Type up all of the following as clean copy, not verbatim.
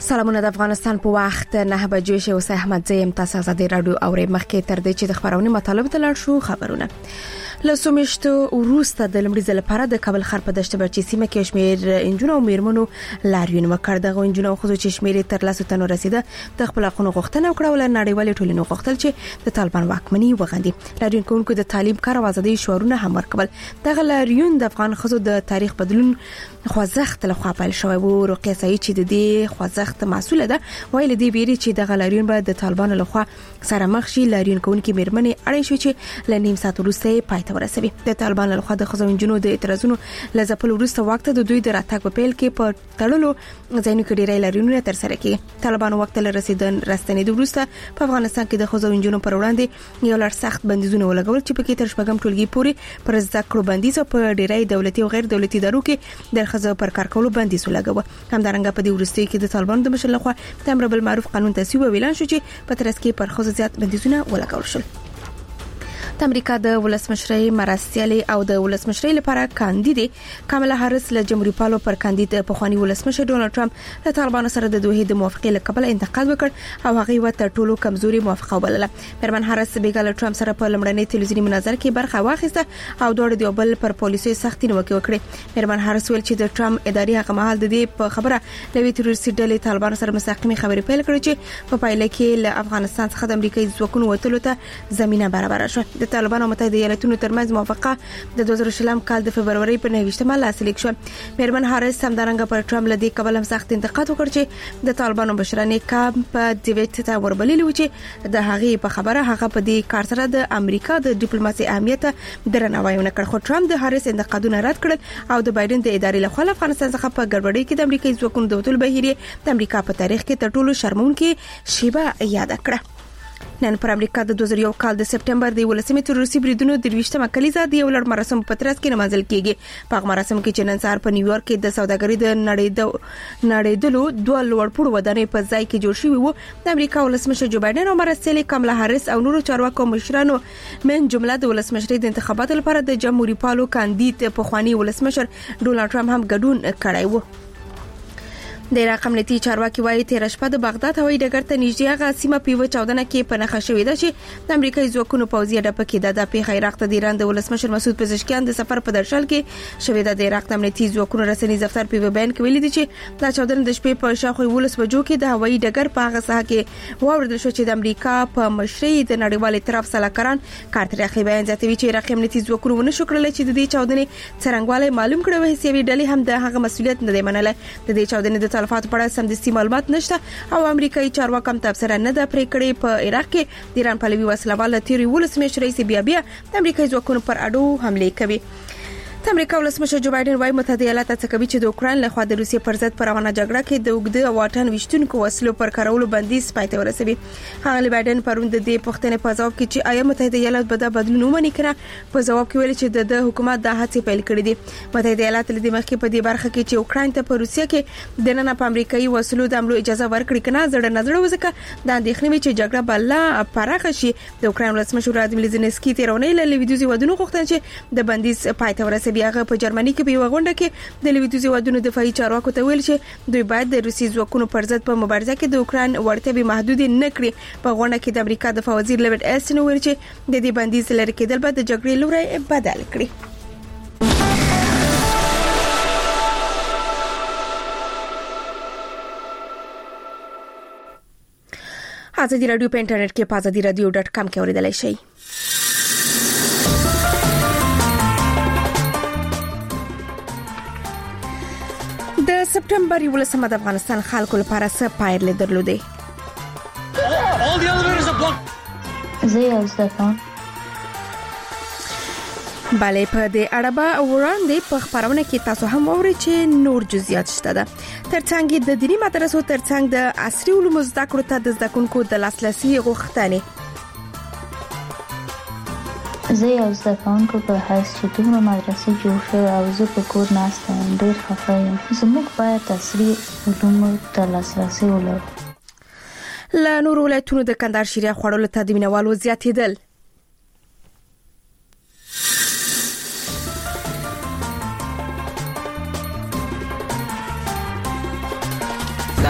سلامونه د افغانستان په وخت 9 بجې شو. اوس احمد زیم تاسو آزادي رادیو اوري. مخکې تر دې چې د خبرونې مطالب ته لاړ شو خبرونه لسومشتو وروسته د لمړي ځل لپاره د کابل ښار په دشت برچی سیمه کې شمیر انجونو او میرمنو لاریون وکړ. دغه انجونو خو چې شمیر تر لاسو تنو رسیده د خپل حقوقو غوښتنه وکړه ول نړیوال ټولنو غوښتل چې د طالبان واکمني وغندي. لاریون کوونکو د تعلیم کار او ازادي شعارونه هم ورکول. دغه لاریون د افغان خزو د تاریخ بدلون خوځښت له خوا پیل شوی و. رقیه سعید چې د دې خوځښت مسؤل ده ویل دی بیري چې دغه لاریون به د طالبان له خوا سره مخ شي. لاریون کوونکو میرمنې اړین شو چې لنیم سات وروسته پای ته ورسوي. د طالبان له خوا د خزو انجونو د اعتراضونو لزپل وروسته وخت د دوی د راتګ په پیل کې په تړلو ځینو کې ډیری لاریونونه تر سره کړي. طالبان وخت له رسیدنې وروسته په افغانستان کې د خزو انجونو پر وړاندې یو لړ سخت بندیزونه ولګول چې په کې تر شپږم ټولګي پورې پر زده کړو بندیز او په ډیری دولتي او غیر دولتي ادارو کې د خزو پر کار کولو بندیز ولګاوه. همدارنګه په دې وروستي کې د طالبان د مشر لخوا د امر بالمعروف قانون تصویب ویلان شو چې په ترڅ کې پر خزو زیات بندیزونه ولګول شول. د امریکا د ولسمشرۍ مرستیالې او د ولسمشرۍ لپاره کاندید کاملا هارس له جمهوریت پالو پر کاندید په خواني ولسمشر ډونالد ټرمپ له طالبانو سره د دوه د موافقې لپاره انتقاد وکړ او هغه وته ټولو کمزوري موافقه وبلله. مرمن هارس بیګل ټرمپ سره په لمړنۍ تلویزیونی مناظره کې برخه واخیسته او دوه د یوبل پر پالیسي سختي نیوکه وکړه. مرمن هارس ویل چې د ټرمپ اداري هغه مهال د دې په خبره لوي تروریستي ډلې طالبانو سره مستقیمي خبرې پیل کړې چې په پایله کې له افغانستان څخه د امریکایي ځواکونو وټلو ته زمينه برابر شوه. د طالبانو متحده ایالاتونو ترمنځ موافقه د 2020 کال د فبرवरी په 9 لاسلیک شو. مرمن هارس همدارنګه پر ټرمپ لدی کابل هم سخت انتقاد وکړ چې د طالبانو بشرانه کمپ دیویټ ته وربللی و چې د هغه په خبره هغه په دې کار سره د امریکا د ډیپلوماسي اهمیت درناوی ونکړ. خو ټرمپ د هارس انتقادونه رد کړل او د بایدن د ادارې لخوا افغانستان څخه په ګډوډۍ کې د امریکایي ځواکونو د وټول بهیره د امریکا په تاریخ کې تر ټولو شرمونکې شیبه یاد کړه. نن پر امریکا د 2001 کال د سپټمبر د ولسمې تروریستي بریدونو د 20مه کلیزه د یو لړ مراسم په ترڅ کې نمازل کیږي. په مراسم کې چې نن سهار په نیویارک کې د سوداګرۍ د نړیدلو دوه لوړپوړو ودانۍ په ځای کې جوړ شوی وو. د امریکا ولسمشر جو بایدن او مرستیالې کاملا هارس او نورو چارواکو مشرانو من جمله د ولسمشرۍ د انتخاباتو لپاره د جمهوریت پالو کاندید په خواني ولسمشر ډونالد ټرمپ هم ګډون کړی وو. د عراق امنیتي چارواکي وايي تیر شپه د بغداد هوایي ډګر ته نږدې هغه سیمه په چاودنه کې پنهخه شوې ده چې د امریکایي ځواکونو پوځي اډه پکې د پیښه عراق ته د ایران د ولسمشر مسعود پزشکیان د سفر په درشل کې شوې ده. د عراق امنیتي ځواکونو رسنۍ دفتر په بیان کې ویلي دي چې د چاودنې د شپې په شاوخوا 12 بجو کې د هوایي ډګر په هغه ساحه کې واوریدل شو چې د امریکا په مشرۍ د نړیوال ائتلاف سلاکاران کار تر اخلي. بیان زیاتوي چې عراق امنیتي ځواکونو ونه شو کړل چې د دې چاودنې څرنګواله معلوم کړي وه. هیڅ ډلې هم د هغه مسولیت نه دی منله. د دې چاودنې د تلفات په اړه معلومات نشته او امریکایي چارواکو هم تبصره نه ده پرې کړې. په عراق کې د ایران پلوي وسلوال تیری ولسمشر رئیس بیا د امریکایي ځواکونو پر اډو حمله کوي. د امریکا ولسمشر جو بایدن وايي متحده ایالات هڅه کوي چې د اوکراین له خوا د روسیې پر ضد پر روانه جګړه کې د وګړو واټن وشتونکو وسلو پر کارولو بندیز پای ته ورسوي. هغه بایدن پروند د دې پوښتنې په ځواب کې چې آیا متحده ایالات به دا بدلون ومني کړه په ځواب کې ویل چې د حکومت د هڅې پیل کړې دي. متحده ایالات له دې مخکې په دې برخه کې چې اوکراین ته په روسیې کې د نن په امریکایي وسلو د حملو اجازه ورکړي کنه زړه نظر وزکه د اندېښنې چې جګړه بل پراخه شي. د اوکراین ولسمشر ولادیمیر زيلنسکي تیرونی له لویدیوزي ودونو غوښتل چې د بندیز پای ته ورسوي. هغه په جرمني کې په یو غونډه کې د لویدیوزي ودونو دفاعي چارواکو ته ویل چې دوی باید د روسي ځواکونو پر ضد په مبارزه کې د اوکراین ورته محدود نه کړي. په غونډه کې د امریکا دفاع وزیر لیوډ اسټن ویل چې د دې بندیز لري کېدل به د جګړې لوري بدل کړي. آزادي رادیو په انټرنیټ کې په azadiradio.com کې اوریدلای شئ. د سپټمبر 11 د افغانستان خلکو لپاره څه پایلې درلودې؟ زه یو ځکه بله په دې اړه به وړاندې په خبرونه کې تاسو هم اورئ چې نور جزئیات شته ده. ترڅنګ د دینی مدرسو ترڅنګ د عصري علومو زده کړو ته د زده کوونکو د لاسرسي غوښتنې. زه یو زده کوونکی په حیث چې دومره مدرسې جوړ شوې او زه په کور ناسته یم ډېر خفه یم. زموږ باید عصري علومو ته لاسرسي ولرو. له نورو ولایتونو د کندهار شیریا خوړلو ته د مینوالو زیاتېدل.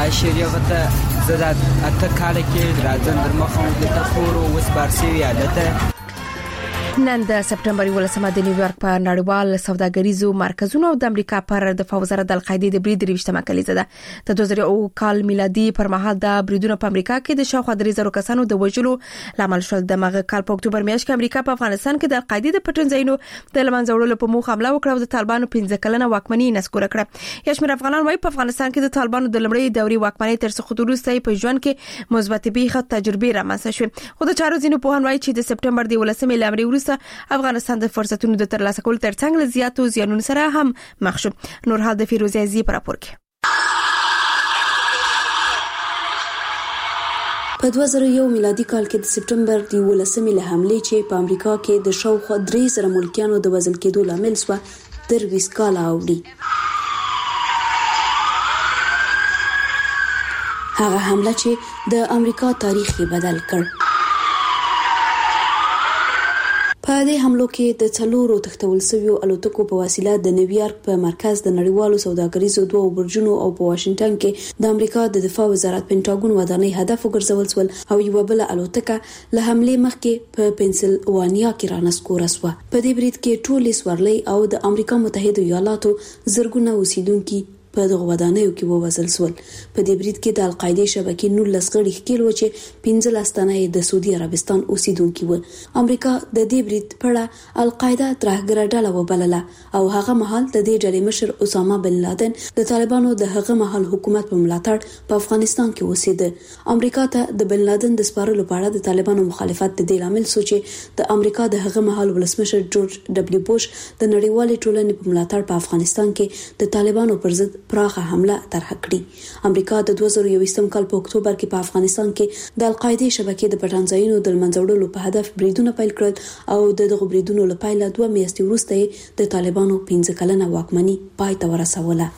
شریعت زدت اتکاله کې راځن در مخه د تخورو وسپارسي یادته نن د سپټمبر 11 د نیویارک په نړیوال سوداګریزو مرکزونو او د امریکا پر دفاع وزارت د القاعده د برید ریشتمه کلیزه ده د 2000 کال میلادي پر مهال د بریدونو په امریکا کې د شاوخوا 3000 کسانو د وژلو لامل شول د مغه کال په اکتوبر میاشت کې امریکا په افغانستان کې د القاعده د پټنځینو د لمنځوړلو په موخه حمله وکړه او د طالبانو 15 کلنه واکمنۍ نسکور کړه یشمیر افغانان وايي په افغانستان کې د طالبانو د لمړی دوري واکمنۍ تر څو خطرسته په ژوند کې مثبت بیخه تجربه رامنځته شوه خو د چارو ځینو په هنوای چې د سپټمبر 11 لامل ورسته افغانستان د فرصتونو د ترلاسه کولو ترڅنګ له زیاتو زیانونو سره هم مخ شو نور حال د فیروزه عزیزی پر راپور کې په 2001 میلادي کال کې د سپټمبر 11 له حمله چې په امریکا کې د شاوخوا 300 ملکیانو د وژل کېدو لامل شو تر 20 کال اوړي هغه حمله چې د امریکا تاریخ یې بدل کړ په دې حملو کې د څلورو تختول شویو الوتکو په وسیله د نیویارک په مرکز د نړیوالو سوداګریزو دوه برجونو او په واشنگټن کې د امریکا د دفاع وزارت پینټاګون ودانۍ هدف وګرځول شول او یو بل الوتکه له حمله مخکې په پنسلوانیا کې رانسکوره شوه په دې برید کې ټولې سورلۍ او د امریکا متحده ایالاتو زرګونه اوسیدونکو په دغه ودانیو کې ووزل شول په دې برید کې د القاعده شبکې 19 غړي ښکیل و چې 15 تنه د سعودي عربستان اوسیدونکو و امریکا د دې برید په القاعده ترهګر ډله وبلله او هغه مهال د دې ډلې مشر اسامه بن لادن د طالبانو د هغه مهال حکومت په ملاتړ په افغانستان کې اوسېده امریکا ته د بن لادن د سپارلو په اړه د طالبانو مخالفت د دې لامل سو چې د امریکا د هغه مهال ولسمشر جورج دبليو بوش د نړیوالې ټولنې په ملاتړ په افغانستان کې د طالبانو پر ضد پراخه حمله طرح کړې امریکا د 2021 کال په اکتوبر کې په افغانستان کې د القاعده شبکې د پټنځایونو د منځوړلو په هدف بریدونه پیل کړل او دغه بریدونو لپاره 2 میاشتې وروسته د طالبانو 15 کلنه واکمنۍ پای ته ورسوله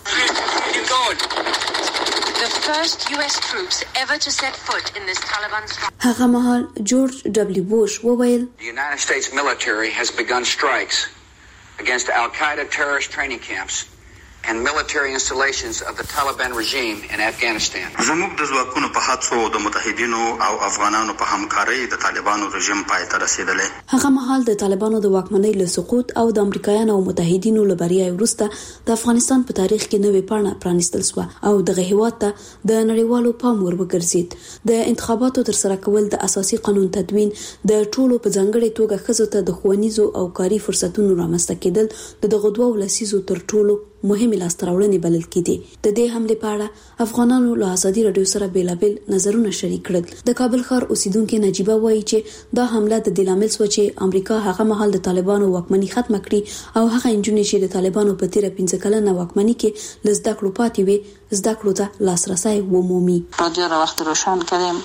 هغه مهال جورج دبليو بوش وویل The United States military has begun strikes against Al-Qaeda terrorist training camps and military installations of the Taliban regime in Afghanistan. زموږ د ځواکونو په هڅو د متحدینو او افغانانو په همکارۍ د طالبانو رژیم پای ته رسیدلی هغه مهال د طالبانو د واکمنۍ له سقوط او د امریکایانو او متحدینو له بریا وروسته د افغانستان په تاریخ کې نوې پاڼه پرانیستل شو او دغه هیواد ته د نړیوالو پام ور وګرځید د انتخاباتو تر سره کول د اساسي قانون تدوین د ټولو په ځانګړي توګه خزو ته د خوانیزو او کاري فرصتونو رامنځته کېدل دغه دوه ولسیزو تر ټولو مهمه لاستراوړنې بلل کېدي د دې حمله په اړه افغانانو له ازادي رادیو سره بیلابل نظرونه شریک کړل د کابل ښار اوسیدونکو نجيبه وایي چې دا حمله د دلامل سو چې امریکا هغه مهال د طالبانو واکمنۍ ختم کړي او هغه انجونې چې د طالبانو په تیر 15 کلنه واکمنۍ کې لزده کړو پاتې وي زده کړو ته لاسرسي ومومي رادیو را وقت روشن کردیم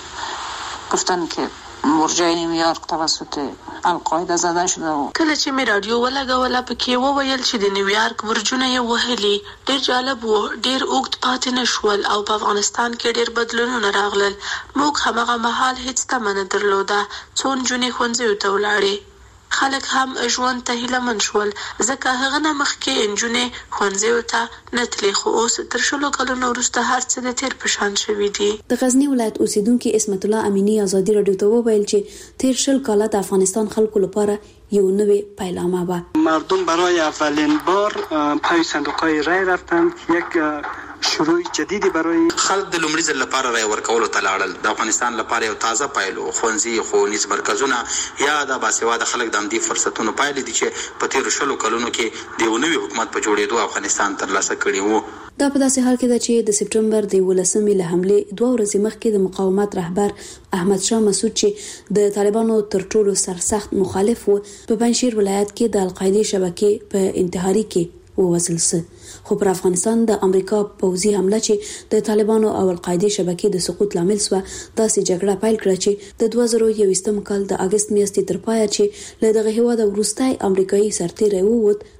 گفتن که مرجع نیویارک توسط القاعده زده شده و کله چې می رادیو ولګوله پکې وویل چې د نیویارک برجونه یې وهلي ډېر جالب و ډېر اوږد پاتې نشول او په افغانستان کې ډېر بدلونونه راغلل موږ همغه مهال هیڅ تمه نه درلوده څو نجونې ښوونځیو ته ولاړې خلک هم ژوند ته هیلهمن شول ځکه هغه نه مخکې نجونې ښوونځیو ته نه تلې خو اوس تر 10 کلونو وروسته هر څه د تیر په شان شوي دي د غزنی ولایت اوسیدونکو اسمت الله امینی ازادي رادیو ته وویل چې تیر 10 کاله د افغانستان خلکو لپاره یو نوې پیلامه و مردم برای اولین بار پای صندوق‌های رای رفتن یک شروع جدیدی برای خلک د لومړي ځل لپاره رای ورکولو ته لاړل د افغانستان لپاره یو تازه پایلو ښوونځي ښوونیز مرکزونه یا د باسواده خلک د همدې فرصتونو پایلې دي چې په تیرو 10 کلونو کې د یو نوي حکومت په جوړېدو افغانستان ترلاسه کړی وو دا په داسې حال کې ده چې د سپټمبر 11 له حمله 2 ورځې مخکې د مقاومت رهبر احمد شاه مسعود چې د طالبانو تر ټولو سرسخت مخالف و په پنځشیر ولایت کې د القاعده شبکې په انتحاري کې ووزل سه خو پر افغانستان د امریکا پوځي حمله چې د طالبانو او القاعده شبکې د سقوط لامل شو داسې جګړه پیل کړه چې د 2021 کال د اگست میاشتې تر پایه چې له دغه هیواد وروستۍ امریکایي سرتیری ووت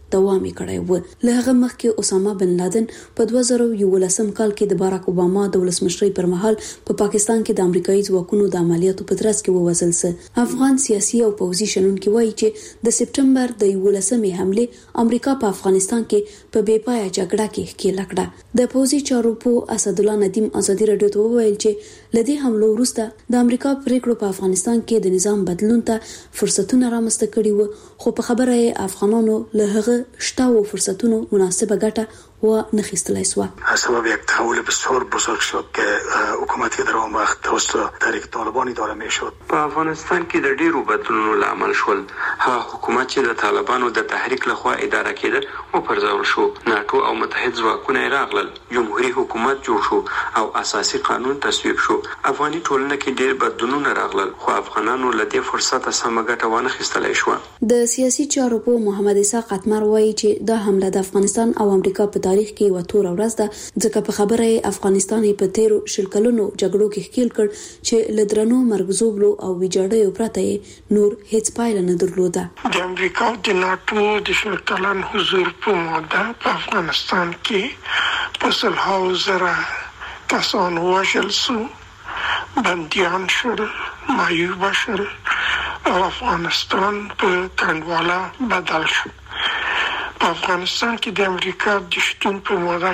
دوام کړی و. له هغه مخکې اسامه بن لادن په 2011 کال کې د باراک اوباما د ولسمشرۍ پر مهال په پاکستان کې د امریکایي ځواکونو د عملیاتو په ترڅ کې ووژل شو. افغان سیاسي او پوځي شنونکي وایي چې د سپټمبر د 11مې حمله امریکا په افغانستان کې په بې پایه جګړه کې ښکېل کړه. د پوځي چارو په اسد الله ندیم ازادي رادیو ته وویل چې لدی حملو وروسته د امریکا پریکړو په افغانستان کې د نظام بدلون ته فرصتونه رامنځته کړي وو، خو په خبره یې افغانانو له هغه شتاو فرصتونو مناسبه ګټه و نخستلای سوا. سبب یک تحول بسیار بزرگ شد که حکومتی در آن وقت توسط تحریک طالبان اداره میشد. په افغانستان کې د ډیرو بدلونونو لامل شول. هغه حکومت چې د طالبانو د تحریک لخوا اداره کېده او پرځول شو. ناتو او متحد ځواکونه راغلل. جمهوریت حکومت جوړ شو او اساسي قانون تصویب شو. افغاني ټولنه کې ډیر بدلونونه راغلل، خو افغانانو له دې فرصت سم ګټه ونه خستلای شو. د سیاسي چارو په محمد اسحاق اتمر وایي چې دا حمله د افغانستان او امریکا په تاریخ کې یو تور ورځ ده، ځکه په خبره افغانستان په تیرو شل کلونو جګړو کې ښکېل کړ چې لدرنو مرګزوبلو او ویجاړیو پرته نور هیڅ پایله نه درلوده. د امریکا د ناتو د شل کلن حضور په موده په افغانستان کې په سلهاو زره کسان وژل شو، بندیان شول، معیوب شول او افغانستان په کنډواله بدل شو. په افغانستان کې د امریکا د شتون په موده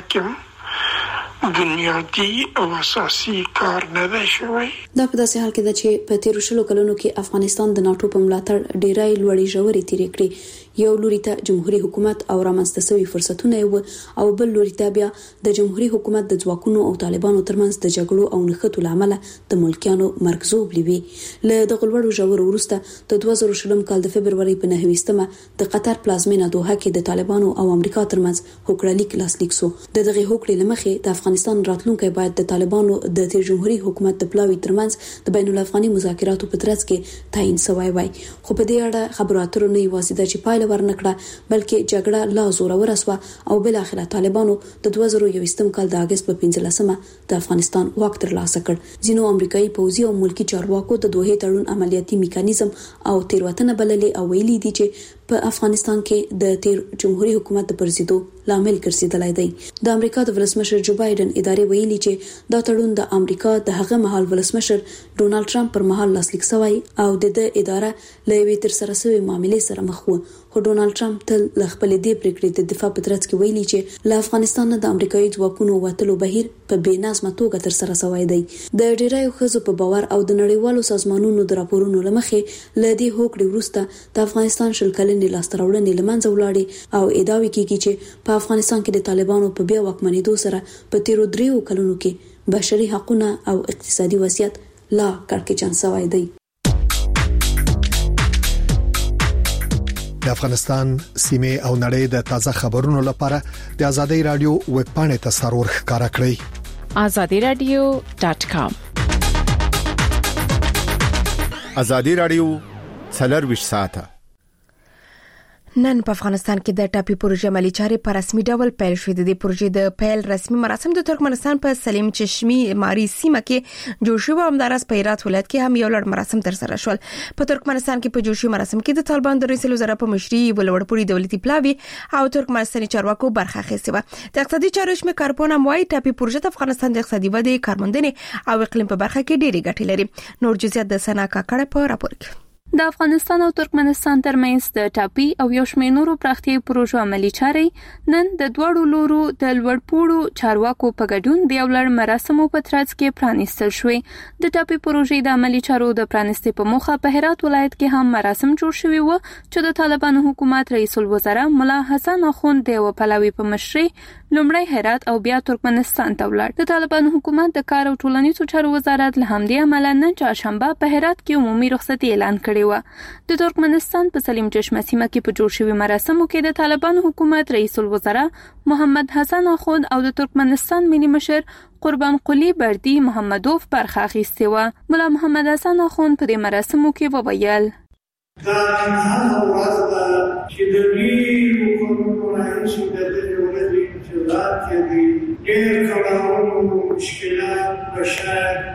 کې بنیادی او اساسي کار نه دی شوی. دا په داسې حال کې ده چې په تیرو شلو کلونو کې افغانستان د ناتو په ملاتړ ډیرای لوړې ژورې تیرې کړې. یو لوري ته جمهوریت حکومت او رامنځته شوی فرصتونه او بل لوري ته بیا د جمهوریت حکومت د ځواکونو او طالبانو ترمنځ د جګړو او نښتو لامل د ملکیانو مرګزوب لوي. له د غلوړو ژورو وروسته د 2020 کال د فبرवरी په 9مه د قطر پلازمینه دوحه کې د طالبانو او امریکا ترمنځ هوکړه لیک سو. دغه هوکړې لمخې د افغانستان راتلونکي باید د طالبانو د تیر جمهوریت حکومت د پلاوی ترمنځ د بین الافغاني مذاکراتو په ترڅ کې تعین شوی وای. خو په دې اړه خبرو اترو نه یوازې د چپایل ورنکړه بلکې جګړه لا زور ورسوه او بل اخره طالبانو د 2021 کال د اگست په 15مه د افغانستان واک ترلاسه کړ. ځینو امریکایي پوځي او ملکی چارواکو د دوه تړون عملیاتي میکانیزم او تیروتنه بللې او ویلي دي چې په افغانستان کې د تیر جمهوریت حکومت د پرزیدو لامل ګرځیدلی دی. د امریکا د ولسمشر جو بایدن ادارې ویلي چې دا تړون د امریکا د هغه مهال ولسمشر ډونالد ټرمپ پر مهال لاسلیک شوی او د اداره لوي تر سره سوی معاملې سره مخ و. خو ډونالد ټرمپ تل ل خپل دې پریکړې د دفاع په ترڅ کې ویلي چې له افغانستان د امریکایي ځواکونو وټلو بهیر په بې نظمه توګه تر سره شوی دی. د ډیرایو خزو په باور او د نړیوالو سازمانونو د راپورونو لمخې ل دې هوکړې وروسته د افغانستان شل کلنې لاستراوړنې لمنځه ولاړې او ادعا کیږي چې په افغانستان کې د طالبانو په بیا واکمنېدو سره په تیرو 3 کلونو کې بشري حقوقونه او اقتصادي وضعیت لا کړکېچن شوی دی. د افغانستان سیمه او نړۍ د تازه خبرونو لپاره د ازادي رادیو ویب پاڼې ته سرور ښکارا کړئ azadiradio.com. ازادي رادیو 24 ساعته. نن په افغانستان کې د ټاپي پروژې عملي چارې په رسمي ډول پیل شوې. د پروژې د پیل رسمي مراسم د ترکمنستان په سلیم چشمي ماري سیمه کې جوړ شو او همدارس په هرات ولایت کې هم یو لړ مراسم تر سره شول. په ترکمنستان کې په جوړ شوي مراسم کې د طالبان د رئیس الوزرا په مشرۍ ولوړپوړي دولتي پلاوی او ترکمنستاني چارواکو برخه اخیستې و. د اقتصادي چارو شمه کارپونه وايي ټاپي پروژې د افغانستان د اقتصادي ودې کارموندنې او اقلیم په برخه کې ډېری ګټې لري. نور جزئیات د سنا کاکړه په راپور کې. د افغانستان او ترکمنستان ترمنځ د ټاپي او یو شمېر نورو پراختیايي پروژو عملي چارې نن د دوړو لورو د لوړپوړو چارواکو په ګډون د یو لړ مراسمو په ترڅ کې پرانیستل شوې. د ټاپي پروژې د عملي چارو د پرانیستې په موخه په هرات ولایت کې هم مراسم جوړ شوي و چې د طالبانو حکومت رئیس الوزرا ملا حسن اخوند د پلاوی په مشرۍ لومړی هرات او بیا ترکمنستان ته ولاړ. د طالبانو حکومت د کار او ټولنیزو چارو وزارت له همدې امله نن چهارشنبه په هرات کې عمومي رخصتي اعلان کړی و. د ترکمنستان په سلیم چشمه سیمه کې په جوړ شوي مراسمو کې د طالبانو حکومت رئیس الوزرا محمد حسن اخوند او د ترکمنستان ملي مشر قربان قلی بردی محمدوف برخه اخیستې و. ملا محمد حسن اخوند په دې مراسمو کې وویل: دا هغه ورځ ده چې د ډېرو کلونو راهیسې د دې ورځې انتظار کوي. ډېر کړاوونه، مشکلات، بشر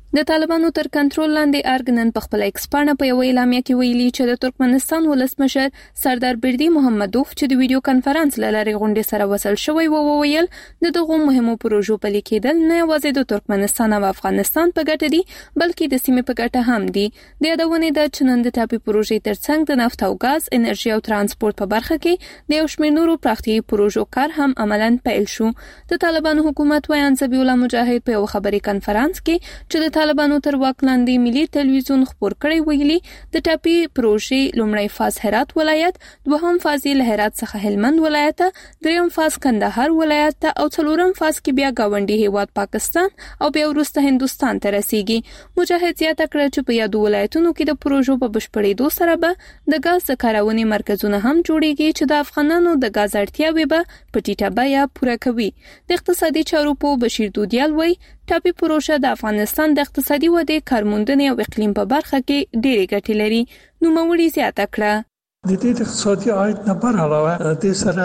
د طالبانو تر کنټرول لاندې ارګنن په خپل ایکسپانه په یو اعلامیه کې ویلي چې د ترکمنستان ولسمشر سردار بردی محمدوف چې د ویډیو کانفرنس لاري غونډې سره وصل شوی وویل دغه مهمو پروژو په لیکېدل نه یوازې د ترکمنستان او افغانستان په ګټه دي بلکې د سیمې په ګټه هم دي د یادونه د چنند ټاپي پروژې ترڅنګ د نفت او غاز انرژي او ترانسپورت په برخه کې د یو شمېر نورو پراختیايي پروژو کار هم عملاً پیل شو د طالبانو حکومت وایي ذبیح الله مجاهد په یو خبري کانفرنس کې چې د طالبانو تر واک لاندې ملي ټلویزیون خبر کړی ویلي د ټاپي پروژې لومړی فاز هرات ولایت دوهم فاز له هرات څخه هلمند ولایت دریم فاز کندهار ولایت او څلورم فاز کې بیا گاونډي هیواد پاکستان او بیا وروسته هندستان ته رسیږي مجاهد زیاته کړ چې په یادو ولایتونو کې د پروژو په بشپړېدو سره به د غاز کارونې مرکزونه هم جوړیږي چې د افغانانو د غاز اړتیاوې به په ټیټه بیه پوره کوي د اقتصادي چارو په بشیر دودیال وایي ټاپي پروژه د افغانستان د اقتصادي ودې کارموندنې او اقلیم په برخه کې ډېرې ګټې لري نو موري زیاته کړه د دې اقتصادي عاید نه بر علاوه د سره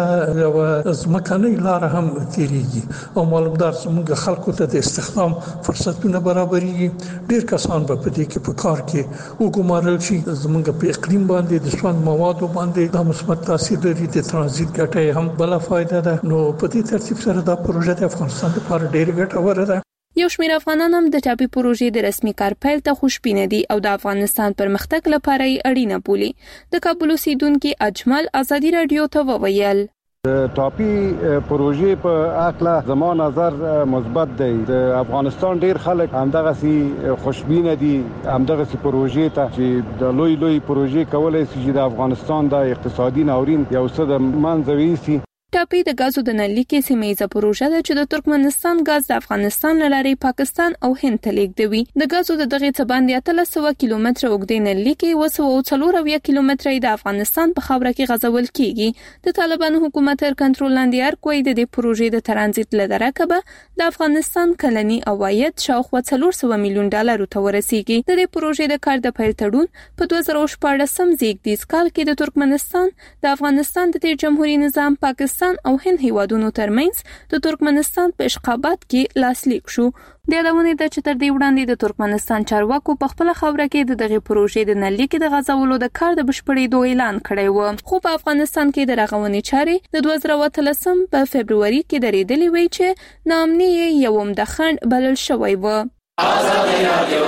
یو ځمکنۍ لار هم تیریږي او معلومدار زموږ خلکو ته د استخدام فرصتونه برابرېږي ډېر کسان به په دې کې په کار کې وګمارل شي زموږ په اقلیم باندې د سون موادو باندې د مثبت تاثیر لري د ترانزیت ګټه هم بل فائدہ ده نو په دې ترتیب سره دا پروژه د افغانستان لپاره ډېر ګټوره ده یو شمېر افغانان هم د ټاپي پروژې د رسمي کار پیل ته خوشبینه دي او د افغانستان پرمختګ لپاره یې اړینه بولي د کابل اوسیدونکو اجمل ازادي رادیو ته وویل د ټاپي پروژې په اړه زما نظر مثبت دی د افغانستان ډیر خلک همدغه سي خوشبینه دي همدغه سي پروژې ته چې د لوی پروژې کولای شي د افغانستان د اقتصادي ناورین یو څه د منځوي سي ټاپي د غازو د نلیکې سیمه پروژه ده چې د ترکمنستان غاز د افغانستان لاري پاکستان او هند ته لیږدوي د غازو د دغه څه باندې 300 کیلومتره اوږدې نلیکې وسو 4 کیلومتره د افغانستان په خاوره کې غزول کیږي د طالبانو حکومت تر کنټرول لاندې ارکوي د پروژې د ترانزیت لدرکه به د افغانستان کلنی عواید شاوخوا 400 میلیون ډالر ته ورسیږي د پروژې د کار د پیل تړون په 2014 زیږدیز کال کې د ترکمنستان د افغانستان د جمهوریت نظام پاکستان او هند هیوادونو ترمنځ د ترکمنستان په اشخابات کې لاسلیک شو د یادونه د چې تر دې وړاندې د ترکمنستان چارواکو په خپل خبره کې دغه پروژې د نلیکې د غزولو د کار د بشپړېدو اعلان کړی و خو په افغانستان کې د رغونې چارې د 2013 په فبرवरी کې درېدلې وی چې نامني یوم د خند بلل شوی و آزادي رادیو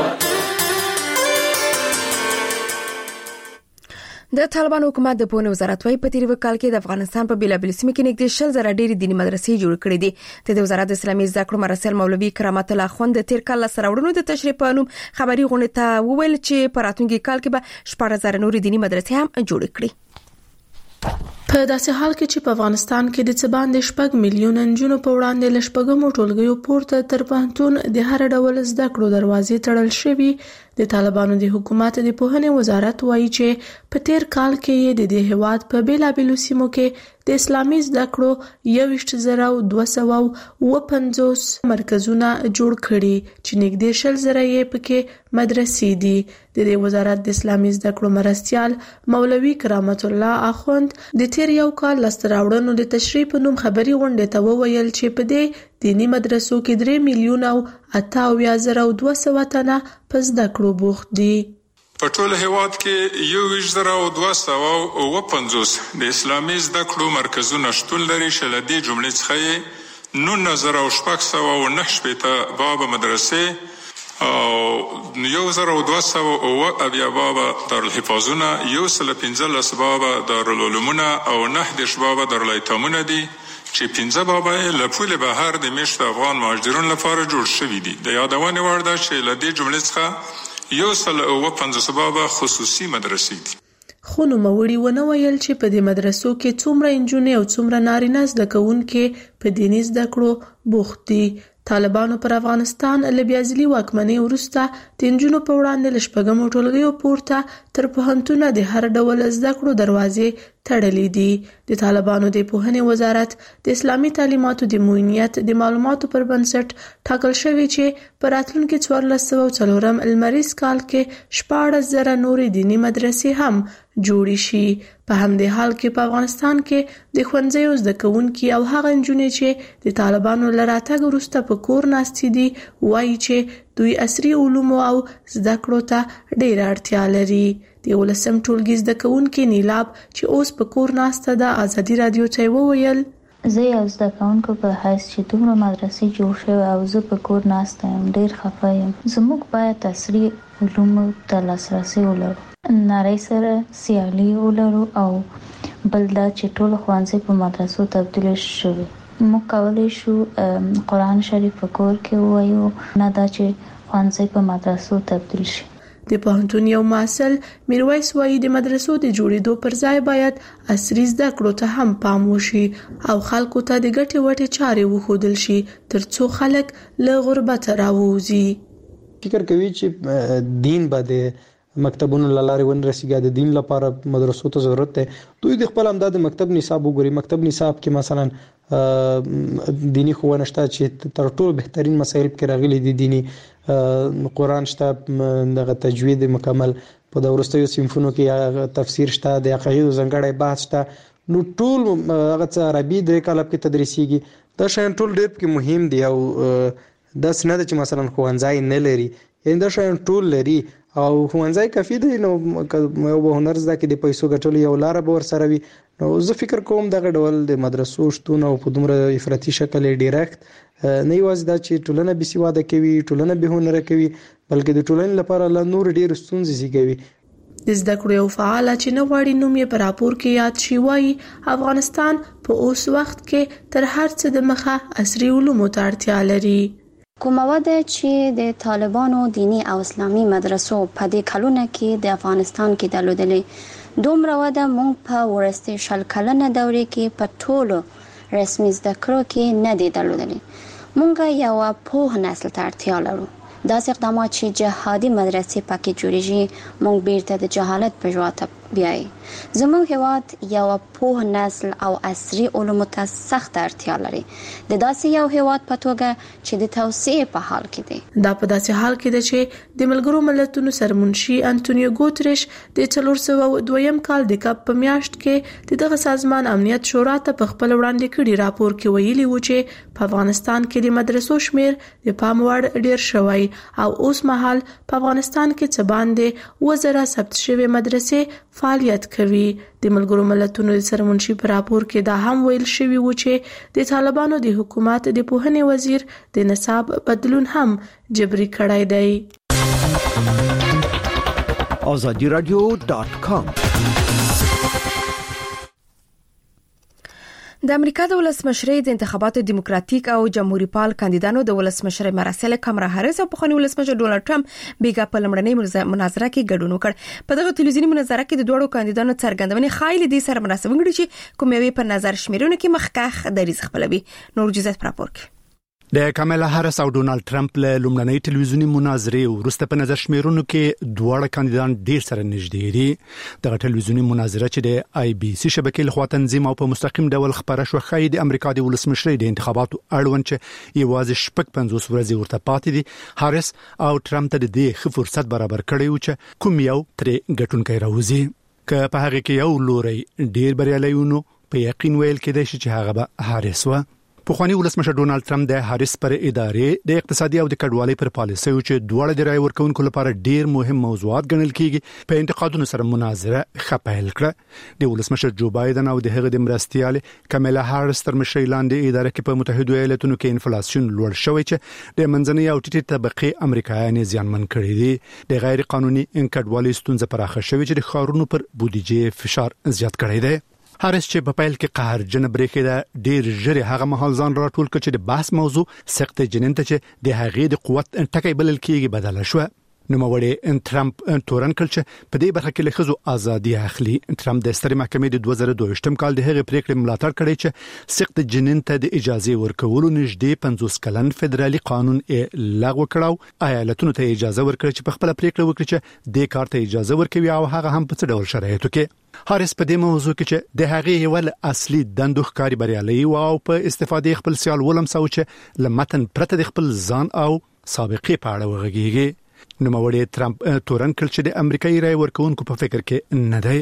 د طالبان حکومت د پونه وزارت وايي په تیر وکال کې د افغانستان په بیلابل سیمه کې نږدې 10,000 ډېری دینی مدرسې جوړ کړې دي د وزارت اسلامي زده کړو مرسل مولوي کرامت الله خوند د تیر کال سره د تشریح په نوم خبري غونډه ته وویل چې په راتلونکي کال کې به 14,000 نور دینی مدرسې هم جوړ کړي په داسې حال کې چې په افغانستان کې د څه باندې 6 میلیون نجونو په وړاندې لشپږمو ټولګیو پورته تر پوهنتون د هر ډول زده کړو دروازې تړل شوي د طالبانو د حکومت د پوهنې وزارت وایي چې په تیر کال کې د دې هواد په بیلابل سیمو کې د اسلامي زده کړو 22,250 مرکزونه جوړ کړي چې نږدې 10,000 یې پکې مدرسې دي د دې وزارت د اسلامي زده کړو مرستيال مولوي کرامت الله اخوند د تیر یو کال لستراوړنو د تشریح په نوم خبري غونډه ته وویل چې په دې دینی مدرسو کې 3 میلیون او 8,200 تنه په زده کړو بوخت دي په ټول هیواد کې 22,250 د اسلامي زده کړو مرکزونه شتون لري چې له دې جملې څخه 9,609 بابا مدرسې او 1,200 بابا دارالحفاظونه 115 بابا دارالعلومونه او 9 بابا دارالایتامونه دي چې 15 بابا له پول بهر د میشت افغان مهاجرونو لپاره جوړ شوي دي د یادونه وړ ده چې له دې جملې څخه 1,050 بابا خصوصي مدرسې دي خو نو موري ونه ویل چې په دې مدرسو کې څومره انجونې او څومره نارینه زده کوونکي په دیني زده کړو بوخت دي طالبانو پر افغانستان له بیازلي واکمنۍ وروسته د انجونو په وړاندې لشپږمو ټولګیو پورته تر پوهنتونه د هر ډول زده کړو دروازې تړلې دي د طالبانو د پوهنې وزارت د اسلامي تعلیماتو د معاونیت د معلوماتو پر بنسټ ټاکل شوی چې په راتلونکي 1404 المریز کال کې 14,000 نورې دینی مدرسې هم جوړې شي په همدې حال کې په افغانستان کې د ښوونځیو زده کوونکي او هغه نجونې چې د طالبانو له راتګ وروسته په کور ناستې دي وایي چې دوی عصري علوم او زده کړو ته ډېر اړتیا لري. د ولسم ټولګي زده کوونکې نیلاب چې اوس په کور ناسته د ازادي رادیو ته وویل زه یو زده کوونکو په حیث چې دومره مدرسې جوړ شوی او زه په کور ناسته یم ډېر خفه یم. زموږ باید عصري علومو ته لاسرسی ولرو، نړۍ سره سیالي ولرو او بل دا چې ټول ښوونځي په مدرسو تبدیل شوي. موږ کولی شو قرآن شریف په کور کې ووایو، نه دا چې ښوونځي په مدرسو تبدیل شي. د پوهنتون یو مسؤل میرویس وایي د مدرسو د جوړېدو پر ځای باید عصري زده کړو ته هم پام وشي او خلکو ته د ګټې وټې چارې وښودل شي ترڅو خلک له غربت راووځي. فکر کوي چې دین به د مکتبونو لاره ونرسیږي، د دین لپاره مدرسو ته ضرورت ده. دوی د خپل امداد مکتب نصاب وګوري. مکتب نصاب کې مثلا دینی ښوونه شته چې تر ټولو بهترین مسایل کې راغلي دي. دینی قرآن شته، دغه تجوید مکمل په د ورستیو صنفونو کې تفسیر شته، د عقاید ځانګړی بحث شته. نو ټول هغه څه عربي د کلب کې تدریسيږي. دا شیان ټول ډېر کې مهم دي او دا څنګه چې مثلا ښوونځي نه لري، یعنی دا شیان ټول لري او ښوونځي کافي دی. نو یو به هنر زده کې د پیسو ګټلو یو لار به ورسره وي. نو زه فکر کوم دغه ډول د مدرسو شتون او په دومره افراطي شکل ډیرکټ نه یوازې دا چې ټولنه بې سواده کوي، ټولنه بې هنره کوي، بلکې د ټولنې لپاره لا نور ډېر ستونزې زیږوي. د زده کړو یو فعال چې نه غواړي نوم یې په راپور کې یاد شي وایي افغانستان په اوس وخت کې تر هر څه د مخه عصري علومو ته اړتیا لري. کومه وده چې د طالبانو دینی او اسلامي مدرسو په دې کلونه کې د افغانستان کې درلودلې، دومره وده مونږ په ورستي شل کلنه دورې کې په ټولو رسمي زده کړو کې نه دی درلودلې. مونږ یو پوه نسل ته اړتیا لرو. داسې اقدامات چې جهادي مدرسې پکې جوړیږي مونږ بیرته د جهالت په ژوند بیایي. زموږ هیواد یو پوه نسل او عصري علومو ته سخت اړتیا لري، د داسې یو هیواد په توګه چې د توسعې په حال کې دی. دا په داسې حال کې ده چې د ملګرو ملتونو سرمنشي انټونیو ګوتریش د 402 کال د کپ په میاشت کې دغه سازمان امنیت شورا ته په خپل وړاندې کړي راپور کې ویلي و چې په افغانستان کې د مدرسو شمیر د پام وړ ډیر شوی او اوس مهال په افغانستان کې څه باندې 1000 ثبت شوی مدرسې فعالیت کوي. د ملګرو ملتونو د سرمنشي په راپور کې دا هم ویل شوی و چې د طالبانو د حکومت د پوهنې وزیر د نصاب بدلون هم جبري کړی دی. azadiradio.com د امریکا د ولسمشرۍ د انتخاباتو دیموکراتیک او جمهوریت پال کاندیدانو د ولسمشرۍ مراسل کاملا هریس او پخوانی ولسمشر ډونالد ټرمپ بیګا په لمړنۍ مناظره کې ګډون وکړ. په دغه تلویزیونی مناظره کې د دوړو کاندیدانو څرګندونې خایل دي سره مناسب غړي چې کوم یو په نظر شمیرونه کې مخکخ دریځ خپلوي. نور جزات پر راپور کې د کاملا هریس او ډونالد ټرمپ له لمړنۍ تلویزیونی مناظرې وروسته په نظر شمیرونو کې دوه کاندیدان ډیر سره نږدې دي. دغه تلویزیونی مناظره چې د آی بي سي شبکې لخوا تنظیم او په مستقیم ډول خبره شو خای د امریکا د ولسمشرۍ د انتخاباتو اړوند چې یوازې 50 ورځې ورته پاتې دي. هریس او ټرمپ ته د دې فرصت برابر کړی و چې کوم یو ترې ګټونکی راوځي. که په هغه کې یو لوري ډیر بریالي ونه په یقین ویل کېدای شي چې هغه به هریس و. پخوانی ولسمشر ډونالد ټرمپ د هریس پر ادارې د اقتصادي او د کډوالۍ پر پالیسیو چې دواړه د رای ورکونکو لپاره ډیر مهم موضوعات ګڼل کیږي په انتقادونو سره مناظره خپل کړه. د ولسمشر جو بایدن او د هغه د مرستيال کاملا هریس تر مشرۍ لاندې اداره کې په متحده ایالاتونو کې انفلیسیون لوړ شوی چې د منځنۍ او ټیټې طبقه امریکایان ځانمن کړي دي. د غیر قانوني انکډوالۍ ستونزې پراخه شوې چې د خارونو پر بودیجه فشار زیات کړی دی. هریس چې په پیل کې قهرجن بریښي دا ډیر ژر هغه مهال ځان راټول کړ چې د بحث موضوع سخت جنین ته چې د هغې د قوت ټکي بلل کېږي بدله شو. نوموړی ټرمپ تورن کړ چې په دې برخه کې له خزو ازادي اخلي. ټرمپ د سترې محکمې د 2022 کال د هغې پریکړې ملاتړ کړی چې سخت جنین ته د اجازه ورکولو نږدې 50 کلن فدرالي قانون لغوه کړو. ایالتونو ته اجازه ورکړي چې په خپل پریکړه وکړي چې د کار ته اجازه ورکوي او هغه هم په څه ډول شرایطو کې. هریس په دې موضوع کې چې د هغې ول اصلي دندو ښکاری بریالي او په استفادې خپل سیال ولم سو چې لمتن پرته د خپل ځان او سابقې په اړه وغږیږي. نوموړی ټرمپ تورن کړ چې د امریکایي رای ورکوونکو په فکر کې نه دی.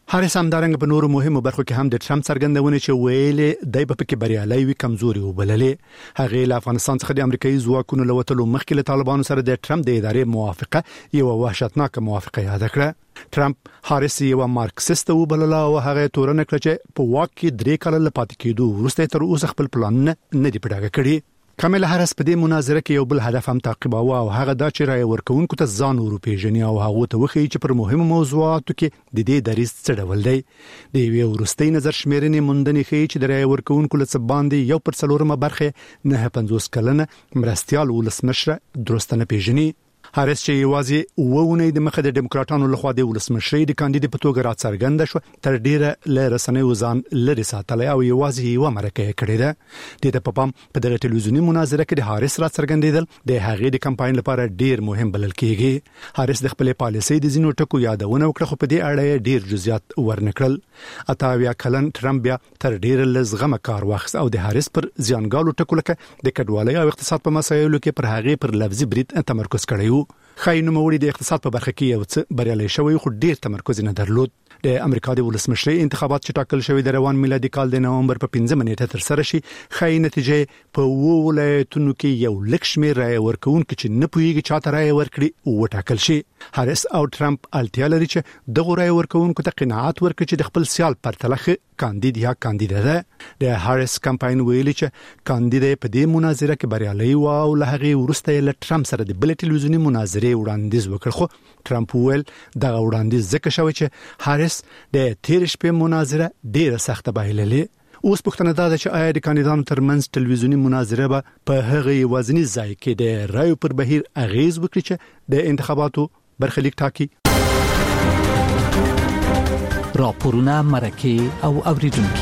هارس همدارنګ په نورو مهمو برخو کې هم د ټرمپ څرګندونه چې ویلې دای په کې بریالي وي کمزوري وبللې هغه له افغانستان څخه د امریکایي ځواکونو لوتلو مخکې له طالبانو سره د ټرمپ د ادارې موافقه یو وحشتناک موافقه یاد کړه ټرمپ هارس یو مارکسیست وبلله او هغه تورن کړ چې په واک کې 3 کال لپاره کېدو وروسته تر اوسه خپل پلان نه دی پټاګه کړی کامل هارس په دې مناظره کې یو بل هدف هم تعقیباوه او هغه دا چې رای ورکوونکو ته ځان وروپیژني او هغه ته وښیي چې پر مهمو موضوعاتو کې د دې دریځ څه ډول دی د یوې وروستۍ نظر شمیرنې موندنې ښیي چې د رای ورکوونکو له څه باندې یو پر 4 برخه 9.50 کلنه مرستیال ولسمشر درسته نه پیژني هارس چې یوازې وونه د مخه د ډیموکراټانو لخوا د ولسمشرۍ د کاندید په توګه راڅرګنده شو تر ډیره ل رسنۍ وزن لري ساتلای او یوازې یو مرکه کړې ده د پپام په دغه ټلویزیونی مناظره کې د هارس راڅرګندیدل د هغې د کمپاین لپاره ډیر مهم بلل کیږي هارس د خپل پالیسۍ د زینو ټکو یادونه وکړه خو په دې اړه ډیر جزئیات ورنکړل اتاویا کلن ټرمپ بیا تر ډیر لزغمه کار واخیست او د هارس پر زیانګالو ټکو لکه د کډوالۍ او اقتصاد په مسایلو کې پر هغې پر لفظي برید تمرکز کړی خاينو موري د اقتصاد په برخه کې یو څه بریالي شوی خو ډیر تمرکز نه درلود د امریکا د ولسمشرۍ انتخابات چې ټاکل شوی د روان میلادي کال د نومبر په 15 نیټه تر سره شي خاين نتیجه په ولایتونو کې یو لکشمیر رای ورکوونکو چې نه پوهیږي چاته رای ورکړي او ټاکل شي هارس او ټرمپ الټیا لري چې د غوړای ورکوونکو ته قناعت ورکړي چې د خپل سیال پرتلخ کاندید یا کاندیده ده د هارس کمپاین ویلي چې کاندیده په دې مناظره کې بریالي و او له هغه ورسته له ټرمپ سره د بل ټلویزیونی مناظره وړاندیز وکړ خو ټرمپ ویل دا وړاندیز ځکه شوی چې هارس د تیر شپې مناظره ډیره سخته بایللې اوس پوښتنه ده چې آیا د کاندیدانو ترمنځ ټلویزیونی مناظره به په هغه وزنی ځای کې د رایو پر بهیر اغیز وکړي چې د انتخاباتو برخلیک ټاکي راپورونه مرکه او اوریدونکو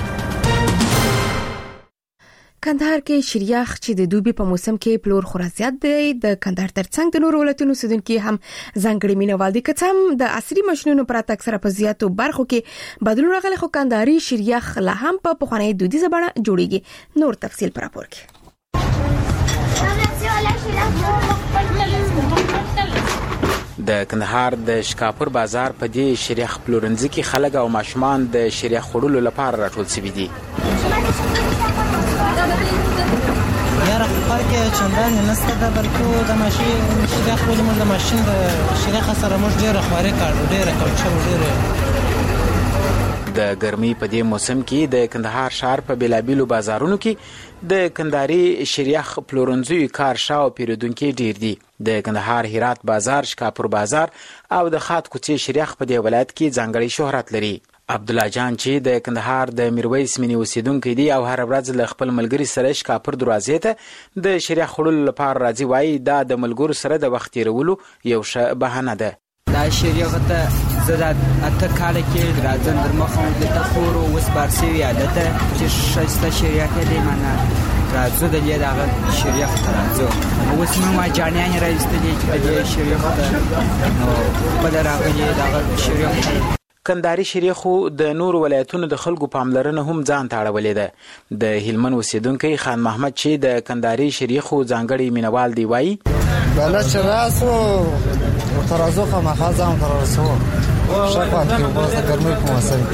کندهار کې شریخ چې د دوبي په موسم کې پلور خورا زیات دی د کندهار ترڅنګ د نورو ولایتونو اوسیدونکو هم ځانګړي مینوال دي کڅم د عصري ماشينونو پرته اکثره په زیاتو برخو کې بدلون راغلی خو کندهاري شریخ لا هم په پخوانی دودیزه بڼه جوړیږي نور تفصیل پر راپور کې د کندهار د شکاپور بازار په دې شریخ پلورنځي کې خلک او ماشومان د شریخ خورلو لپاره راټول شوي دي یاره فرق چندان نسته د بلکې د ماشین شریخ ولې د ماشین د شریخ سره موږ ډیره خواري کاړو ډیره کوچو ډیره د ګرمۍ په دې موسم کې د کندهار ښار په بیلابیلو بازارونو کې د کندهاري شریخ پلورنځیو کار شاو پیرودونکو ډیر دي د کندهار هرات بازار شکاپور بازار او د خاط کوڅې شریخ په دې ولایت کې ځانګړی شهرت لري عبد الله جان چې د کندهار د میرویس منی اوسیدونکو دی او هر ورځ له خپل ملګری سره شکاپور دروازې ته د شریخ خړل لپاره راځي وای دا د ملګرو سره د وخت تیرولو یو ښه بهانه ده دا شریخ ته زړه اته کال کې راځم در مخه د تفورو وس بارسي عادت چې شسته شریخ دی معنا راځو د دې دغه شریخ راځو اوس ما جانیان راځي چې د شریخ نو په دراغه دغه شریخ کندهاري شریخو د نور ولایتونو د خلکو پاملرنه هم ځان ته اړولې ده د هلمند اوسیدونکو خان محمد چې د کندهاري شریخو ځانګړي مینوال دی وایي بل چراسو ترازو خامخا ځان ترازو شپه کې واسه ګرمي په موسم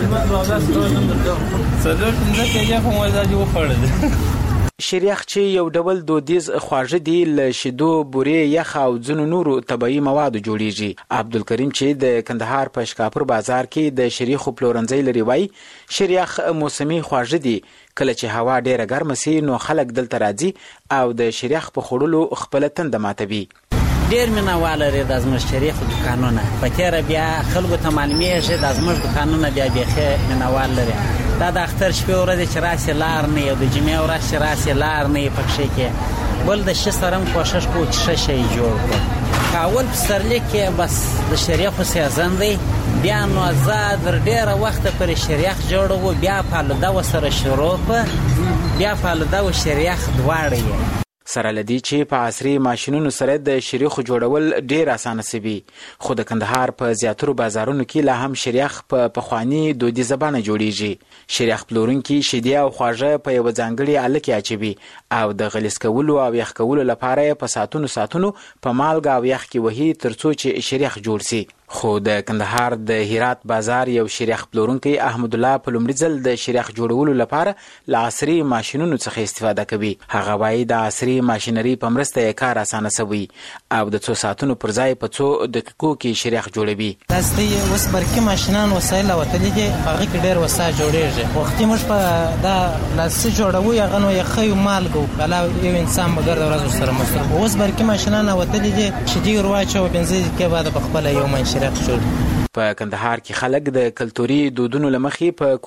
کې څلور پنځه کې هم وځي و خړل شریخ چې یو ډول دودیز خواږه دی له شیدو بورې یخ او ځینو نورو طبیعي موادو جوړیږي عبدالکریم چې د کندهار په شکاپور بازار کې د شریخو پلورنځي لري وای شریخ موسمي خواږه دی کله چې هوا ډیره ګرمه سي نو خلک دلته راځي او د شریخ په خورلو خپل تند ماتوي ډیر مینوال لري د ازمش شریخ دکانونه پکې بیا خلکو ته معلومیږي د ازمش دکانونه بیا بیخه مینوال لري دا د اختر شپه ورځ چې راسي لار نه او د جمعې ورځ چې راسي لار نه پکې کې بل د شسرم کوشش کو چې شي جوړ کو کاول پسرلی کې بس د شریخ سیزن دی بیا نو آزاد ډیره وخت پر شریخ جوړو بیا په لدا وسره شروع بیا په لدا و شریخ دواړي سره لدی چې په عصري ماشينونو سره د شریخ جوړول ډیر اسانه سوي خو د کندهار په زیاترو بازارونو کې لا هم شریخ په پخوانی دودیزه بڼه جوړیږي شریخ پلورونکي شیدې او خواږه په یو ځانګړي اله کې اچوي او د غلیظ کولو او یخ کولو لپاره په ساتونو په مالګه او یخ کې وهي ترڅو چې شریخ جوړ شي خو د کندهار د هرات بازار یو شریخ پلورونکي احمد الله په لومړي ځل د شریخ جوړولو لپاره له عصري ماشينونو څخه استفاده کوي. هغه وايي د عصري ماشينري په مرسته یې کار اسانه شوی او د 2 ساعتونو پر ځای په 2 دقیقو کې شریخ جوړوي. تاسو اوس برقي ماشينان وسایل او تلګي هغه کې ډېر وسایل جوړیږي. وختي موږ په دا لاس جوړوي هغه نو یې خو مالګو بلا یو انسان بغیر د ورځ سره مصرف. اوس برقي ماشينان او تلګي شدي ورواچو بنزین کې بعد په خپل یو منشرات شو. په کندهار کې خلک د کلتوري دودونو لمخې په